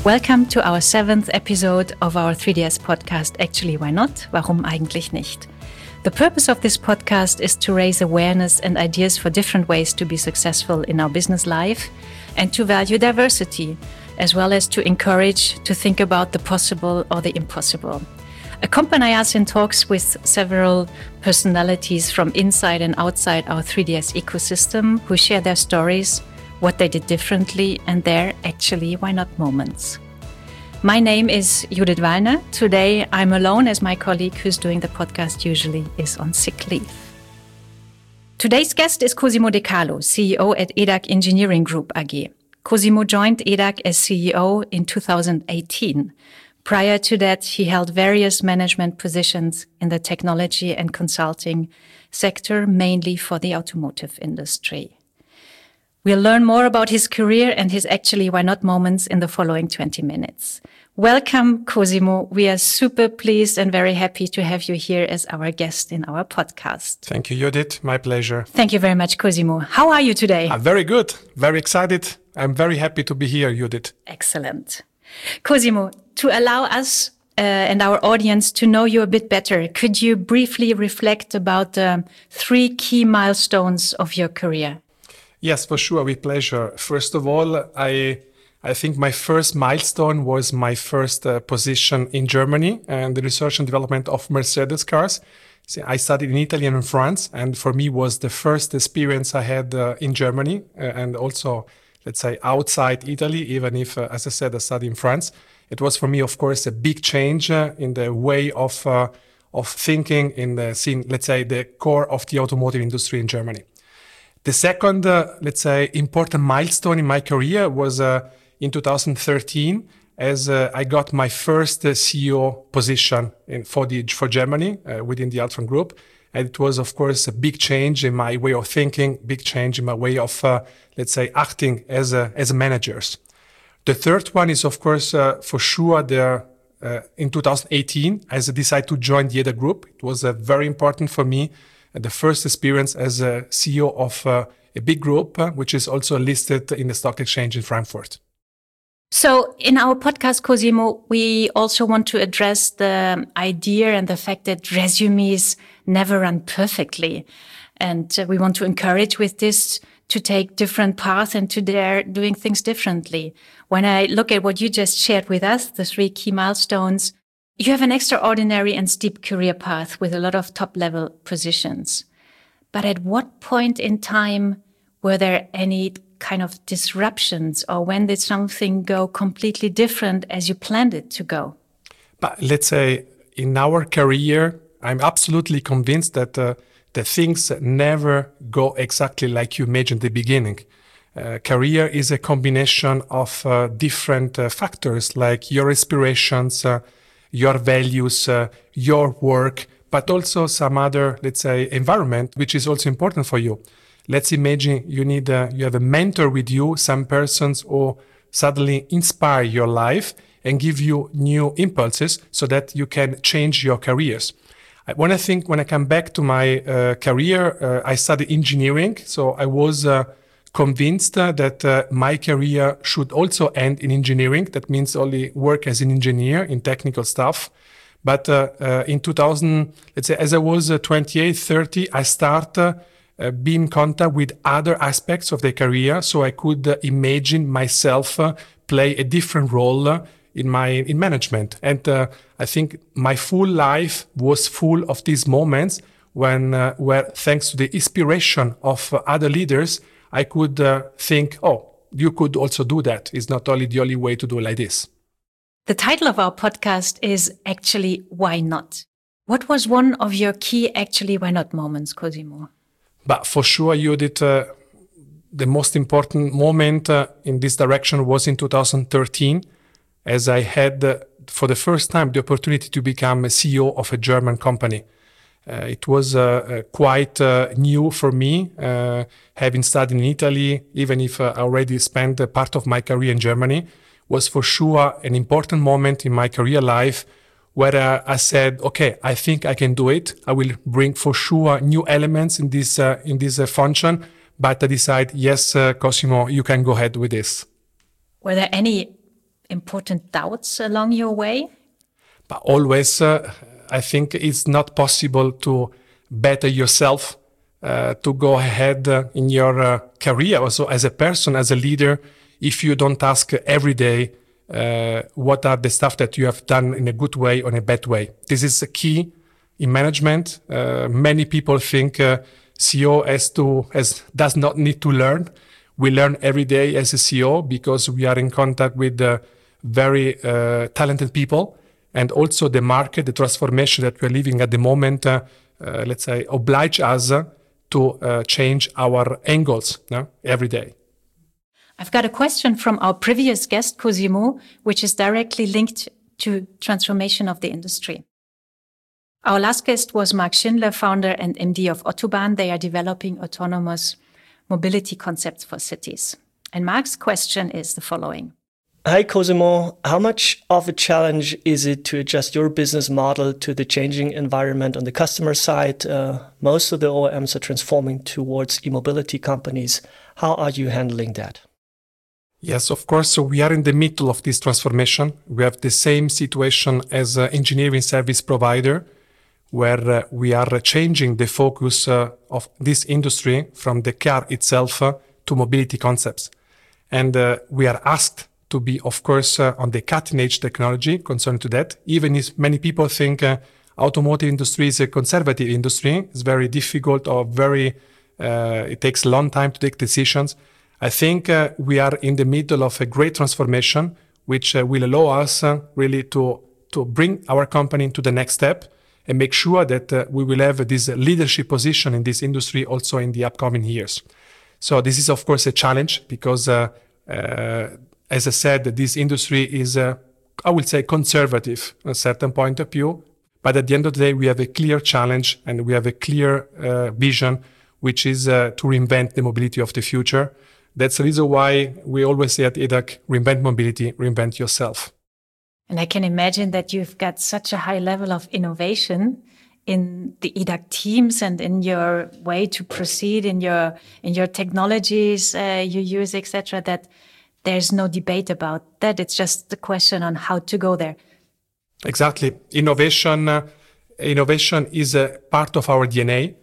Welcome to our 7th episode of our 3DS podcast, Actually Why Not? Warum eigentlich nicht? The purpose of this podcast is to raise awareness and ideas for different ways to be successful in our business life and to value diversity, as well as to encourage to think about the possible or the impossible. Accompany us in talks with several personalities from inside and outside our 3DS ecosystem who share their stories, what they did differently, and their actually why not moments. My name is Judith Wallner. Today I'm alone as my colleague who's doing the podcast usually is on sick leave. Today's guest is Cosimo De Carlo, CEO at EDAC Engineering Group AG. Cosimo joined EDAC as CEO in 2018. Prior to that, he held various management positions in the technology and consulting sector, mainly for the automotive industry. We'll learn more about his career and his actually why not moments in the following 20 minutes. Welcome, Cosimo. We are super pleased and very happy to have you here as our guest in our podcast. Thank you, Judith. My pleasure. Thank you very much, Cosimo. How are you today? Very good. Very excited. I'm very happy to be here, Judith. Excellent. Cosimo, to allow us and our audience to know you a bit better, could you briefly reflect about the 3 key milestones of your career? Yes, for sure, with pleasure. First of all, I think my first milestone was my first position in Germany and the research and development of Mercedes cars. So I studied in Italy and in France, and for me was the first experience I had in Germany and also, let's say, outside Italy, even if, as I said, I studied in France. It was for me, of course, a big change in the way of thinking in the scene, let's say, the core of the automotive industry in Germany. The second, let's say, important milestone in my career was in 2013, as I got my first CEO position for Germany within the Altron Group. And it was, of course, a big change in my way of thinking, big change in my way of, let's say, acting as managers. The third one is, of course, for sure, in 2018, as I decided to join the EDAC Group. It was very important for me. The first experience as a CEO of a big group, which is also listed in the stock exchange in Frankfurt. So in our podcast, Cosimo, we also want to address the idea and the fact that resumes never run perfectly. And we want to encourage with this to take different paths and to dare doing things differently. When I look at what you just shared with us, the 3 key milestones, you have an extraordinary and steep career path with a lot of top-level positions. But at what point in time were there any kind of disruptions, or when did something go completely different as you planned it to go? But let's say in our career, I'm absolutely convinced that the things never go exactly like you imagined at the beginning. Career is a combination of different factors like your aspirations, your values, your work, but also some other, let's say, environment, which is also important for you. Let's imagine you have a mentor with you, some persons who suddenly inspire your life and give you new impulses so that you can change your careers. When I come back to my career, I studied engineering, so I was convinced that my career should also end in engineering. That means only work as an engineer in technical stuff. But in 2000, let's say, as I was 28, 30, I started being in contact with other aspects of the career, so I could imagine myself play a different role in management. And I think my full life was full of these moments where thanks to the inspiration of other leaders, I could think, oh, you could also do that. It's not only the only way to do it like this. The title of our podcast is Actually Why Not? What was one of your key actually why not moments, Cosimo? But for sure, Judith, the most important moment in this direction was in 2013, as I had for the first time the opportunity to become a CEO of a German company. It was quite new for me, having studied in Italy, even if I already spent a part of my career in Germany, was for sure an important moment in my career life where I said, okay, I think I can do it. I will bring for sure new elements in this function, but I decide, yes, Cosimo, you can go ahead with this. Were there any important doubts along your way? But always, I think it's not possible to better yourself, to go ahead in your career, also as a person, as a leader, if you don't ask every day what are the stuff that you have done in a good way or in a bad way. This is a key in management. Many people think CEO does not need to learn. We learn every day as a CEO because we are in contact with very talented people, and also the market, the transformation that we're living at the moment, let's say, oblige us to change our angles every day. I've got a question from our previous guest, Cosimo, which is directly linked to transformation of the industry. Our last guest was Mark Schindler, founder and MD of Autobahn. They are developing autonomous mobility concepts for cities. And Mark's question is the following. Hi, Cosimo. How much of a challenge is it to adjust your business model to the changing environment on the customer side? Most of the OEMs are transforming towards e-mobility companies. How are you handling that? Yes, of course. So we are in the middle of this transformation. We have the same situation as an engineering service provider, where we are changing the focus of this industry from the car itself to mobility concepts. And we are asked to be, of course, on the cutting-edge technology concerned to that. Even if many people think automotive industry is a conservative industry, it's very difficult or it takes a long time to take decisions. I think we are in the middle of a great transformation, which will allow us really to bring our company into the next step and make sure that we will have this leadership position in this industry also in the upcoming years. So this is, of course, a challenge because, as I said, this industry is, I would say, conservative at a certain point of view. But at the end of the day, we have a clear challenge and we have a clear vision, which is to reinvent the mobility of the future. That's the reason why we always say at EDAC, reinvent mobility, reinvent yourself. And I can imagine that you've got such a high level of innovation in the EDAC teams and in your way to proceed, in your technologies you use, etc., that there's no debate about that. It's just the question on how to go there. Exactly. Innovation is a part of our DNA.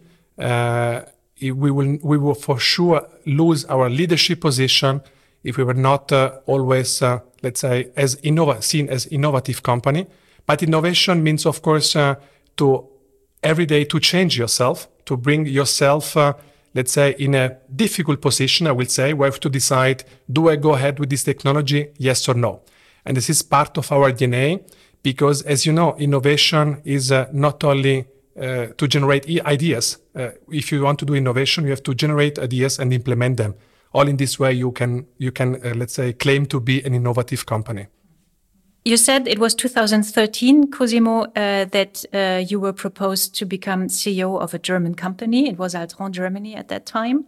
We will for sure lose our leadership position if we were not always, let's say, seen as innovative company. But innovation means, of course, to every day to change yourself, to bring yourself, let's say, in a difficult position, I will say, where we have to decide, do I go ahead with this technology, yes or no? And this is part of our DNA because, as you know, innovation is not only to generate ideas. If you want to do innovation, you have to generate ideas and implement them. All in this way, you can let's say, claim to be an innovative company. You said it was 2013, Cosimo, that you were proposed to become CEO of a German company. It was Altron Germany at that time.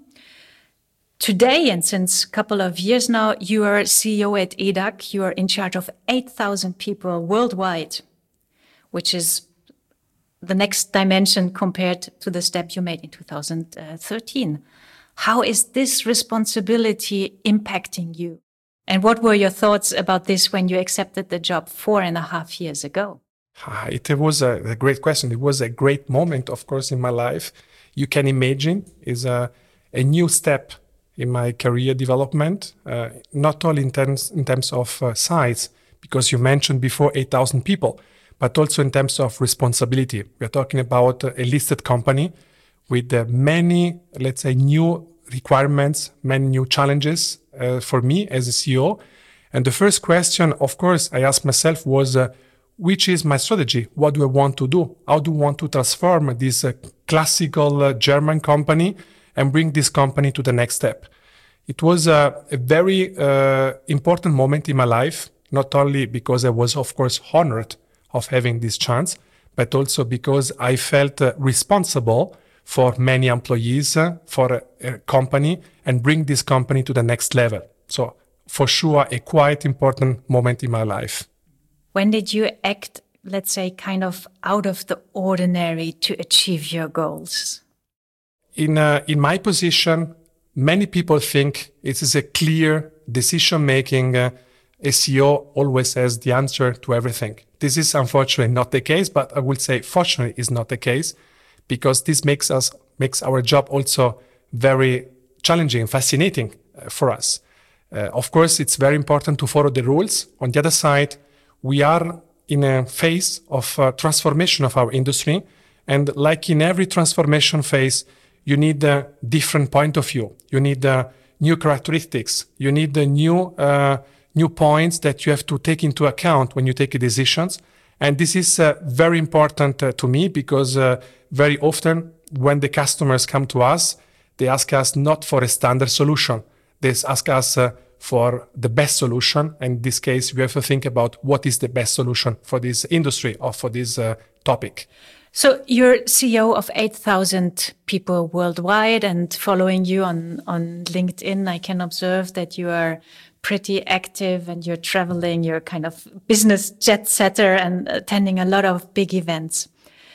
Today, and since a couple of years now, you are CEO at EDAC. You are in charge of 8,000 people worldwide, which is the next dimension compared to the step you made in 2013. How is this responsibility impacting you? And what were your thoughts about this when you accepted the job 4.5 years ago? It was a great question. It was a great moment, of course, in my life. You can imagine it's a new step in my career development, not only in terms of size, because you mentioned before 8,000 people, but also in terms of responsibility. We're talking about a listed company with many, let's say, new requirements, many new challenges for me as a CEO. And the first question, of course, I asked myself was, which is my strategy? What do I want to do? How do I want to transform this classical German company and bring this company to the next step? It was a very important moment in my life, not only because I was, of course, honored of having this chance, but also because I felt responsible for many employees, for a company, and bring this company to the next level. So for sure, a quite important moment in my life. When did you act, let's say, kind of out of the ordinary to achieve your goals? In my position, many people think it is a clear decision-making a CEO always has the answer to everything. This is unfortunately not the case, but I would say fortunately is not the case, because this makes our job also very challenging and fascinating for us. Of course, it's very important to follow the rules. On the other side, we are in a phase of transformation of our industry. And like in every transformation phase, you need a different point of view. You need new characteristics. You need new points that you have to take into account when you take decisions. And this is very important to me, because very often when the customers come to us, they ask us not for a standard solution. They ask us for the best solution. And in this case, we have to think about what is the best solution for this industry or for this topic. So you're CEO of 8,000 people worldwide, and following you on LinkedIn, I can observe that you are pretty active and you're traveling, you're kind of business jet setter and attending a lot of big events.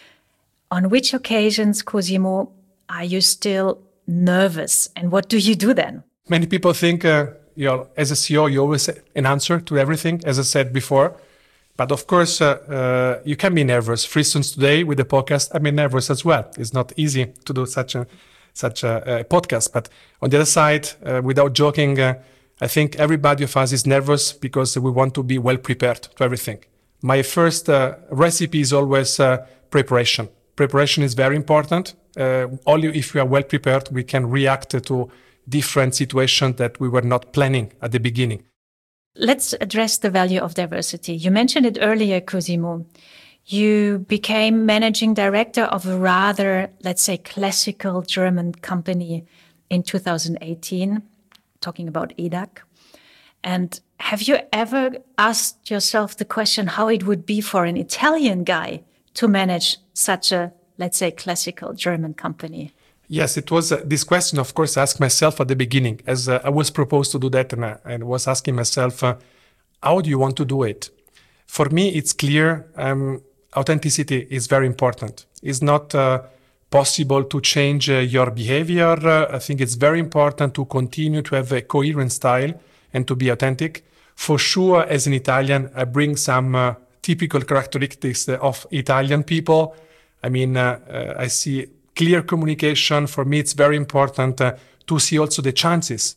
On which occasions, Cosimo, are you still nervous, and what do you do then? Many people think, as a CEO, you always have an answer to everything, as I said before. But of course, you can be nervous. For instance, today with the podcast, I'm nervous as well. It's not easy to do such a podcast. But on the other side, without joking, I think everybody of us is nervous because we want to be well prepared to everything. My first recipe is always preparation. Preparation is very important. Only if we are well prepared, we can react to different situations that we were not planning at the beginning. Let's address the value of diversity. You mentioned it earlier, Cosimo. You became managing director of a rather, let's say, classical German company in 2018, talking about EDAC. And have you ever asked yourself the question how it would be for an Italian guy to manage such a, let's say, classical German company? Yes, it was this question, of course, I asked myself at the beginning, as I was proposed to do that, and I was asking myself, how do you want to do it? For me, it's clear authenticity is very important. It's not possible to change your behavior. I think it's very important to continue to have a coherent style and to be authentic. For sure, as an Italian, I bring some typical characteristics of Italian people. I mean, I see clear communication. For me, it's very important to see also the chances.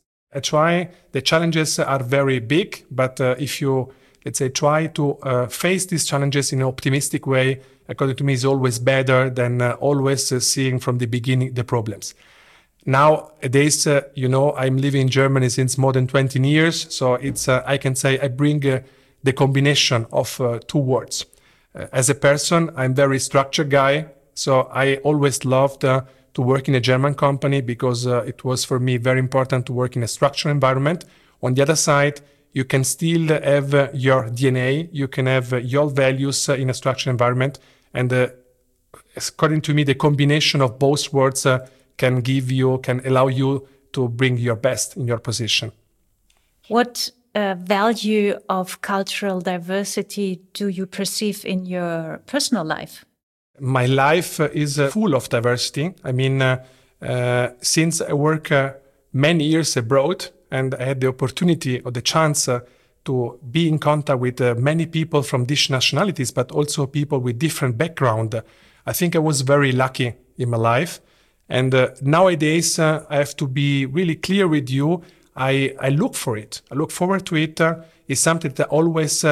The challenges are very big, but if you, let's say, try to face these challenges in an optimistic way, according to me, is always better than always seeing from the beginning the problems. Nowadays, I'm living in Germany since more than 20 years, so it's I can say I bring the combination of two words. As a person, I'm a very structured guy. So I always loved to work in a German company because it was for me very important to work in a structured environment. On the other side, you can still have your DNA, you can have your values in a structured environment. And according to me, the combination of both words can allow you to bring your best in your position. What value of cultural diversity do you perceive in your personal life? My life is full of diversity. I mean, since I work many years abroad and I had the opportunity or the chance to be in contact with many people from different nationalities, but also people with different background, I think I was very lucky in my life. And nowadays, I have to be really clear with you. I look for it. I look forward to it. It's something that I always,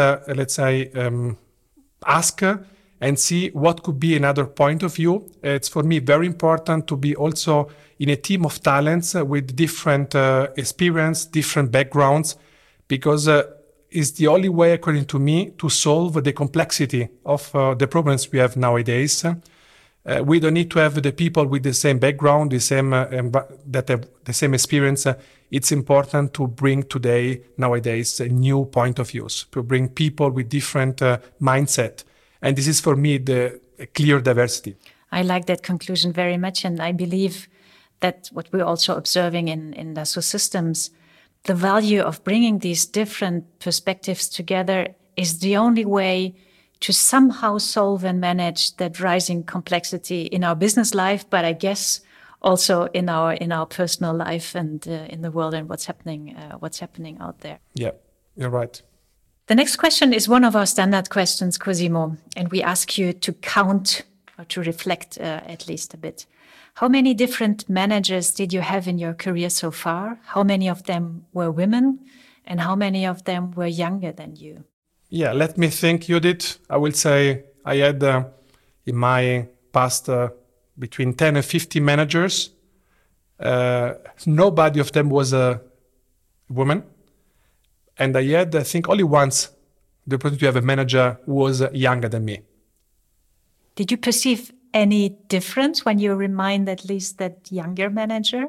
ask and see what could be another point of view. It's for me very important to be also in a team of talents with different experience, different backgrounds, because it's the only way, according to me, to solve the complexity of the problems we have nowadays. We don't need to have the people with the same background, that have the same experience. It's important to bring nowadays, a new point of views, to bring people with different mindset. And this is for me the clear diversity. I like that conclusion very much. And I believe that what we're also observing in Dassault Systems, the value of bringing these different perspectives together is the only way to somehow solve and manage that rising complexity in our business life, but I guess also in our personal life and in the world and what's happening out there. Yeah, you're right. The next question is one of our standard questions, Cosimo, and we ask you to count or to reflect at least a bit. How many different managers did you have in your career so far? How many of them were women? And how many of them were younger than you? Yeah, let me think, Judith. I will say I had in my past between 10 and 50 managers. Nobody of them was a woman. And I had, I think, only once the opportunity to have a manager who was younger than me. Did you perceive any difference when you remind at least that younger manager?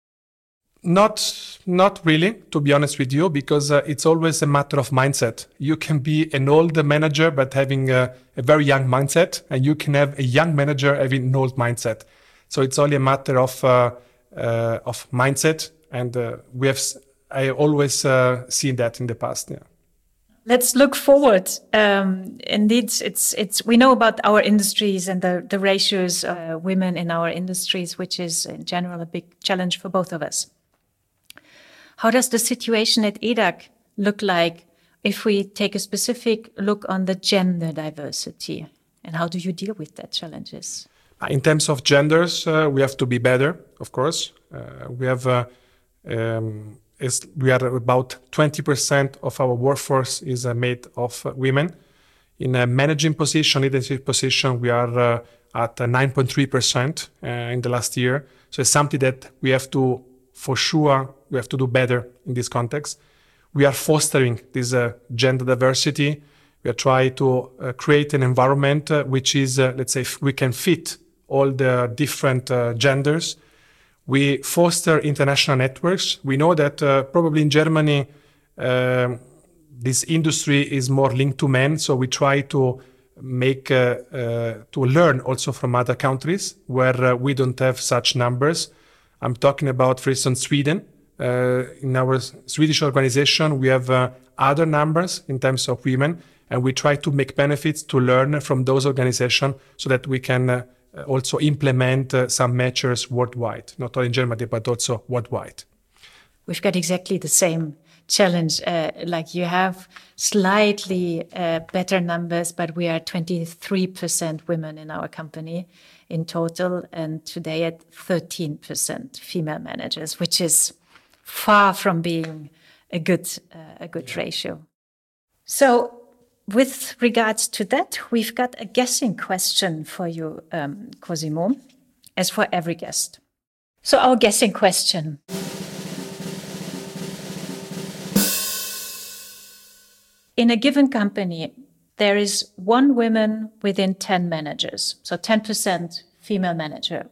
Not really, to be honest with you, because it's always a matter of mindset. You can be an old manager but having a very young mindset, and you can have a young manager having an old mindset. So it's only a matter of mindset, and I always seen that in the past. Yeah. Let's look forward. Indeed, we know about our industries and the ratios of women in our industries, which is in general a big challenge for both of us. How does the situation at EDAG look like if we take a specific look on the gender diversity? And how do you deal with that challenges? In terms of genders, we have to be better, of course. We are about 20% of our workforce is made of women. In a managing position, leadership position, we are at 9.3% in the last year. So it's something that we have to do better in this context. We are fostering this gender diversity. We are trying to create an environment which is, let's say, we can fit all the different genders. We foster international networks. We know that probably in Germany, this industry is more linked to men. So we try to learn also from other countries where we don't have such numbers. I'm talking about, for instance, Sweden. In our Swedish organization, we have other numbers in terms of women, and we try to make benefits to learn from those organizations so that we can also implement some measures worldwide, not only in Germany, but also worldwide. We've got exactly the same challenge. Like you have slightly better numbers, but we are 23% women in our company in total, and today at 13% female managers, which is far from being a good ratio. So with regards to that, we've got a guessing question for you, Cosimo, as for every guest. So our guessing question. In a given company, there is one woman within 10 managers, so 10% female manager.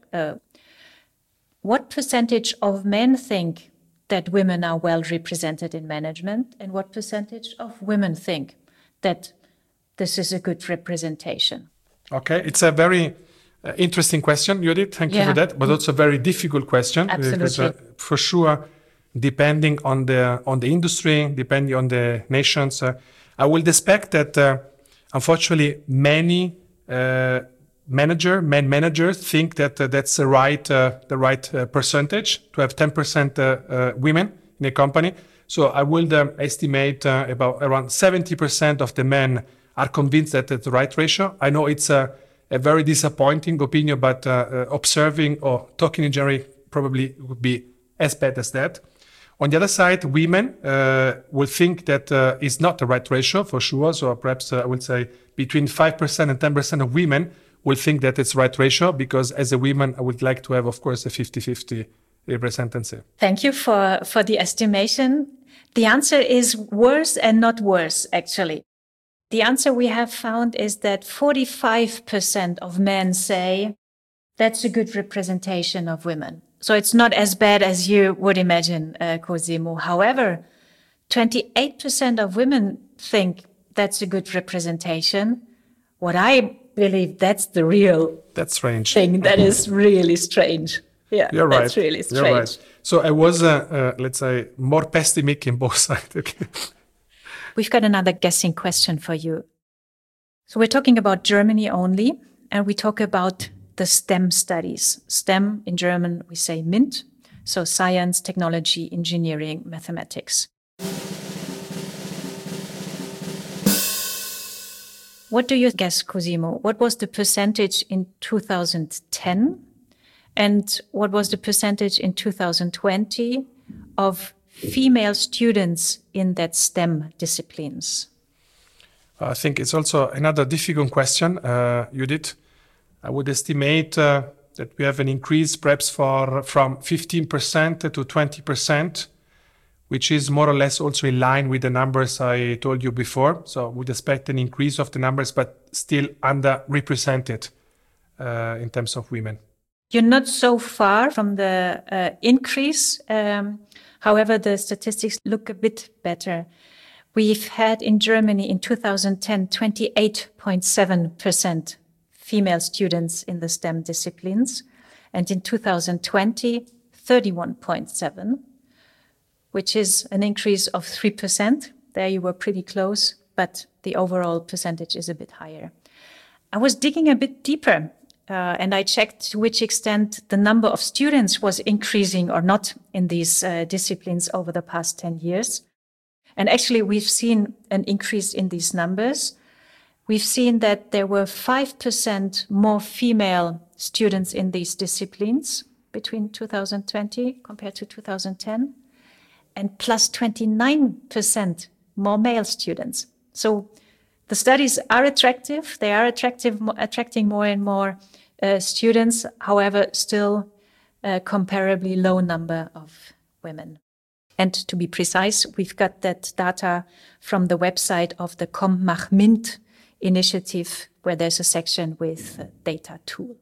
What percentage of men think that women are well represented in management, and what percentage of women think that this is a good representation? Okay, it's a very interesting question, Judith. Thank you for that, but also a very difficult question. Absolutely. Because, for sure, depending on the industry, depending on the nations, I would expect that unfortunately many men managers think that that's the right percentage to have 10% women in a company. So I would estimate about around 70% of the men are convinced that it's the right ratio. I know it's a very disappointing opinion, but observing or talking in general probably would be as bad as that. On the other side, women will think that it's not the right ratio for sure. So perhaps I would say between 5% and 10% of women will think that it's the right ratio, because as a woman, I would like to have, of course, a 50-50 representancy. Thank you for the estimation. The answer is worse and not worse, actually. The answer we have found is that 45% of men say that's a good representation of women. So it's not as bad as you would imagine, Cosimo. However, 28% of women think that's a good representation. What I believe that's the real strange thing. That is really strange. Yeah, you're right. That's really strange. You're right. So I was, let's say, more pessimistic in both sides. Okay. We've got another guessing question for you. So we're talking about Germany only, and we talk about the STEM studies. STEM in German, we say MINT, so science, technology, engineering, mathematics. What do you guess, Cosimo? What was the percentage in 2010? And what was the percentage in 2020 of female students in that STEM disciplines? I think it's also another difficult question, Judith. I would estimate that we have an increase perhaps from 15% to 20%, which is more or less also in line with the numbers I told you before. So we'd expect an increase of the numbers, but still underrepresented in terms of women. You're not so far from the increase. However, the statistics look a bit better. We've had in Germany in 2010, 28.7% female students in the STEM disciplines. And in 2020, 31.7%. Which is an increase of 3%. There you were pretty close, but the overall percentage is a bit higher. I was digging a bit deeper, and I checked to which extent the number of students was increasing or not in these disciplines over the past 10 years. And actually, we've seen an increase in these numbers. We've seen that there were 5% more female students in these disciplines between 2020 compared to 2010. And plus 29% more male students. So the studies are attractive. They are attracting more and more students. However, still a comparably low number of women. And to be precise, we've got that data from the website of the Komm Mach Mint initiative, where there's a section with data tool.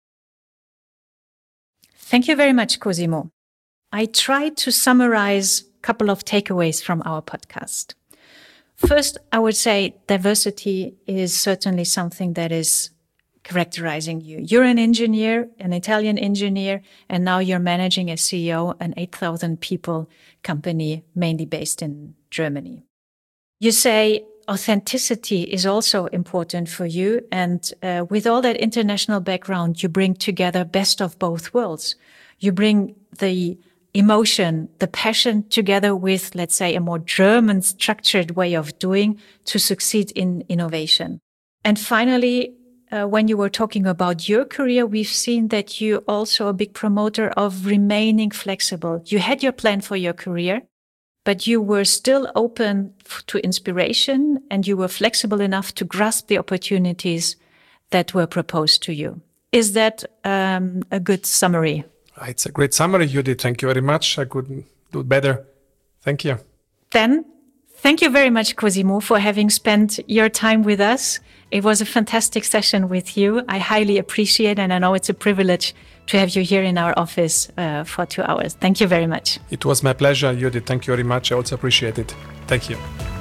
Thank you very much, Cosimo. I tried to summarize a couple of takeaways from our podcast. First, I would say diversity is certainly something that is characterizing you. You're an engineer, an Italian engineer, and now you're managing as CEO an 8,000 people company, mainly based in Germany. You say authenticity is also important for you. And with all that international background, you bring together best of both worlds. You bring the emotion, the passion together with, let's say, a more German structured way of doing to succeed in innovation. And finally, when you were talking about your career, we've seen that you're also a big promoter of remaining flexible. You had your plan for your career, but you were still open to inspiration and you were flexible enough to grasp the opportunities that were proposed to you. Is that a good summary? It's a great summary, Judith. Thank you very much. I couldn't do it better. Thank you. Then, thank you very much, Cosimo, for having spent your time with us. It was a fantastic session with you. I highly appreciate it, and I know it's a privilege to have you here in our office for 2 hours. Thank you very much. It was my pleasure, Judith. Thank you very much. I also appreciate it. Thank you.